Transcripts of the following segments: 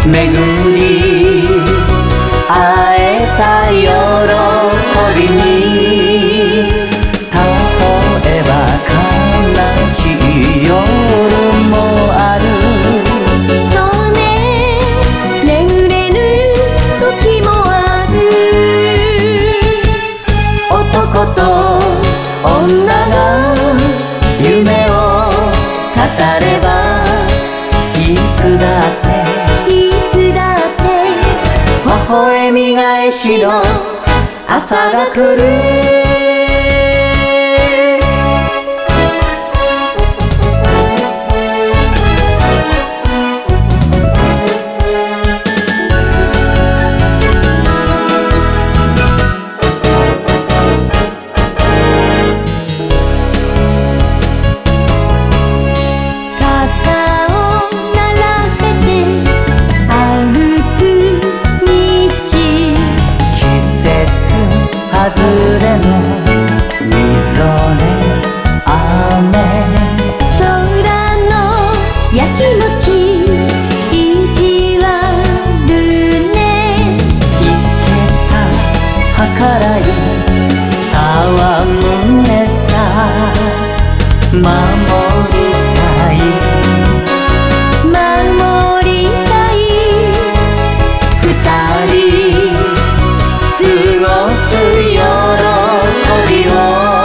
巡り会えた喜びに、例えば悲しい夜もある。 そうね、眠れぬ時もある。 男と女が夢を語れば、いつだっていつだって微笑み返しの朝が来る。外れのみぞれ雨、 空のやきもち意地悪ね。 いけた計らい戯れさ、守りたい守りたい。 二人過ごす喜びを、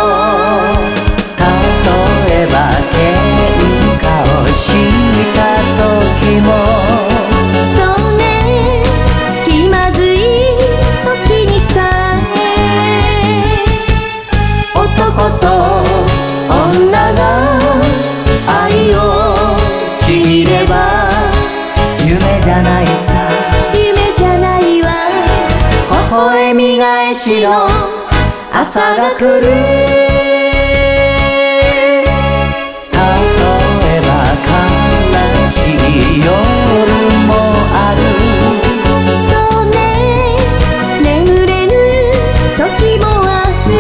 例えば喧嘩をした時も、 そうね、気まずい時にさえ、 男と女が愛をちぎれば夢じゃないさ。 夢じゃないわ。 微笑み返しの朝が来る。例えば悲しい夜もある。 そうね、眠れぬ時もある。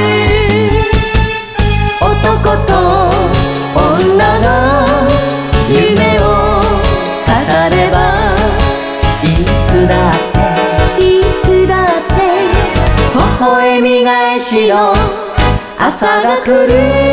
男と女が夢を語れば、いつだっていつだって微笑み返しの朝が来る。